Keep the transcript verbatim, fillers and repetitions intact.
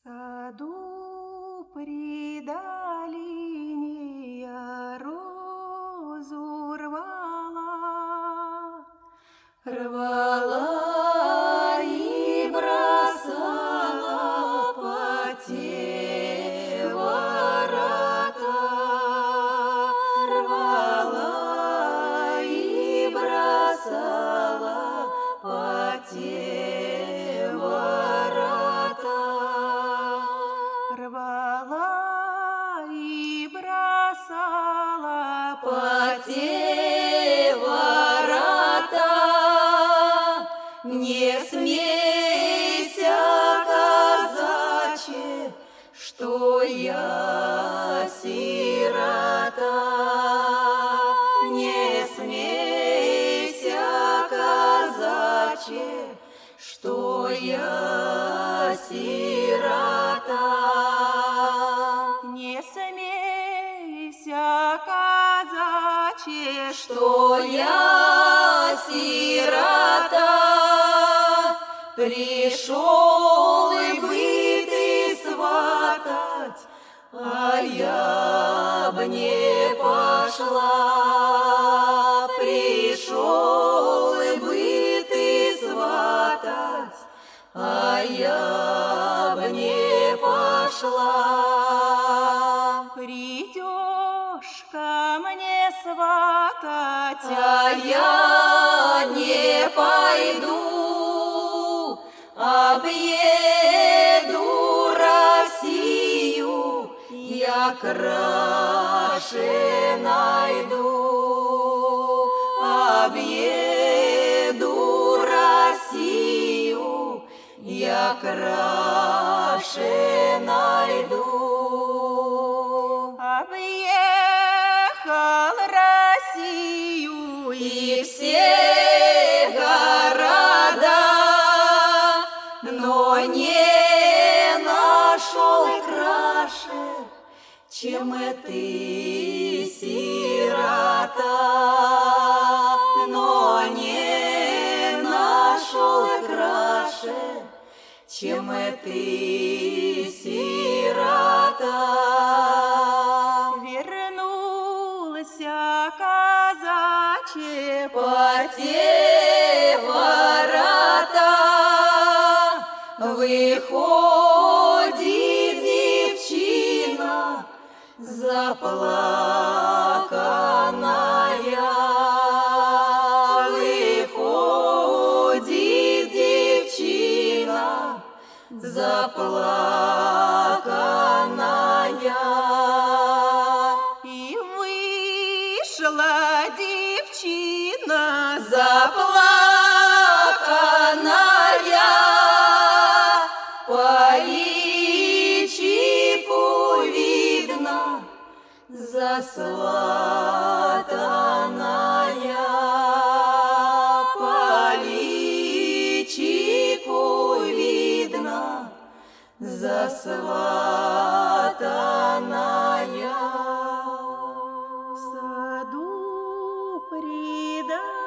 саду при долине я розу рвала, рвала и бросала под те ворота, рвала и бросала под те ворота, рвала и бросала под те ворота. Не смейся, казаче, что я сирота. Не смейся, казаче, что я сирота. Не смейся, казаче, что я сирота. Пришел и бы ты сватать, а я б не пошла. Пришел и бы ты сватать, а я б не пошла. Придешь ко мне сватать, а я не пойду. Объеду Россию, я краше найду. Объеду Россию, я краше найду. Объехал Россию и все города, но не нашел краше, чем ты, сирота. Но не нашел краше, чем ты, сирота. Вернулся казаче по те ворота. Выходит девчина заплаканная. Выходит девчина заплаканная. И вышла девчина заплаканная. По личику видно засватанная. По личику видно засватанная. В саду при